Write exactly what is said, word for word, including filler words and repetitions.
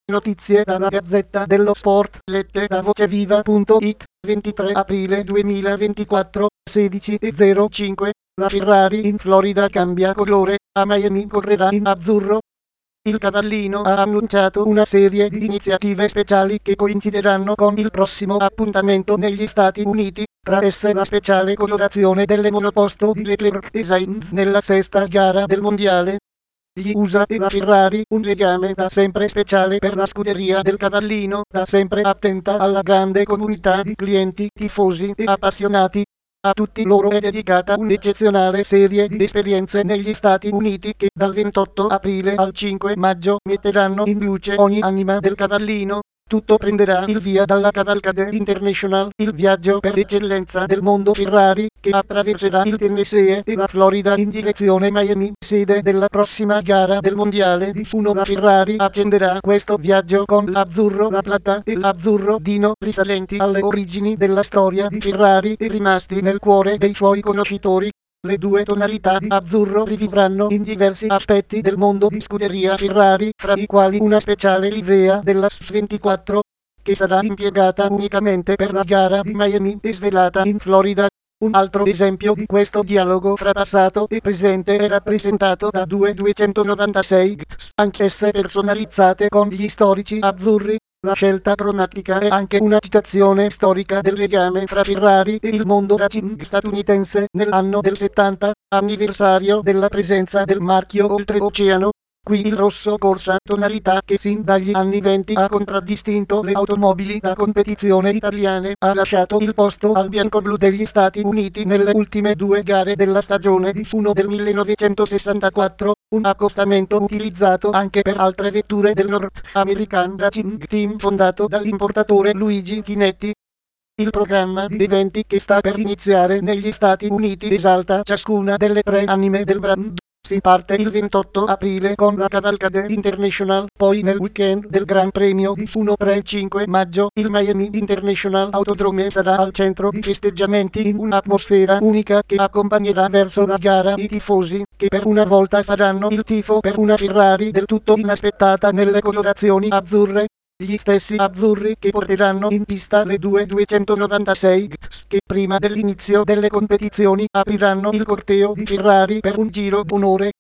Notizie dalla Gazzetta dello Sport, lette da voceviva punto it, ventitré aprile duemilaventiquattro, sedici e zero cinque. La Ferrari in Florida cambia colore, a Miami correrà in azzurro. Il Cavallino ha annunciato una serie di iniziative speciali che coincideranno con il prossimo appuntamento negli Stati Uniti, tra esse la speciale colorazione delle monoposto di Leclerc e Sainz nella sesta gara del mondiale. Gli U S A e la Ferrari, un legame da sempre speciale per la scuderia del Cavallino, da sempre attenta alla grande comunità di clienti, tifosi e appassionati. A tutti loro è dedicata un'eccezionale serie di esperienze negli Stati Uniti che dal ventotto aprile al cinque maggio metteranno in luce ogni anima del Cavallino. Tutto prenderà il via dalla Cavalcade International, il viaggio per eccellenza del mondo Ferrari, che attraverserà il Tennessee e la Florida in direzione Miami, sede della prossima gara del mondiale di Funo. La Ferrari accenderà questo viaggio con l'azzurro La Plata e l'azzurro Dino, risalenti alle origini della storia di Ferrari e rimasti nel cuore dei suoi conoscitori. Le due tonalità di azzurro rivivranno in diversi aspetti del mondo di scuderia Ferrari, fra i quali una speciale livrea della S ventiquattro, che sarà impiegata unicamente per la gara di Miami e svelata in Florida. Un altro esempio di questo dialogo fra passato e presente è rappresentato da due duecentonovantasei G T S, anch'esse personalizzate con gli storici azzurri. La scelta cromatica è anche una citazione storica del legame fra Ferrari e il mondo racing statunitense nell'anno del settanta, anniversario della presenza del marchio oltreoceano. Qui il rosso corsa, tonalità che sin dagli anni venti ha contraddistinto le automobili da competizione italiane, ha lasciato il posto al bianco-blu degli Stati Uniti nelle ultime due gare della stagione di Funo del millenovecentosessantaquattro, un accostamento utilizzato anche per altre vetture del North American Racing Team fondato dall'importatore Luigi Chinetti. Il programma di eventi che sta per iniziare negli Stati Uniti esalta ciascuna delle tre anime del brand. Si parte il ventotto aprile con la Cavalcade International, poi nel weekend del Gran Premio di Funo tre e cinque maggio il Miami International Autodrome sarà al centro di festeggiamenti in un'atmosfera unica che accompagnerà verso la gara i tifosi, che per una volta faranno il tifo per una Ferrari del tutto inaspettata nelle colorazioni azzurre. Gli stessi azzurri che porteranno in pista le due duecentonovantasei G T S che prima dell'inizio delle competizioni apriranno il corteo di Ferrari per un giro d'onore.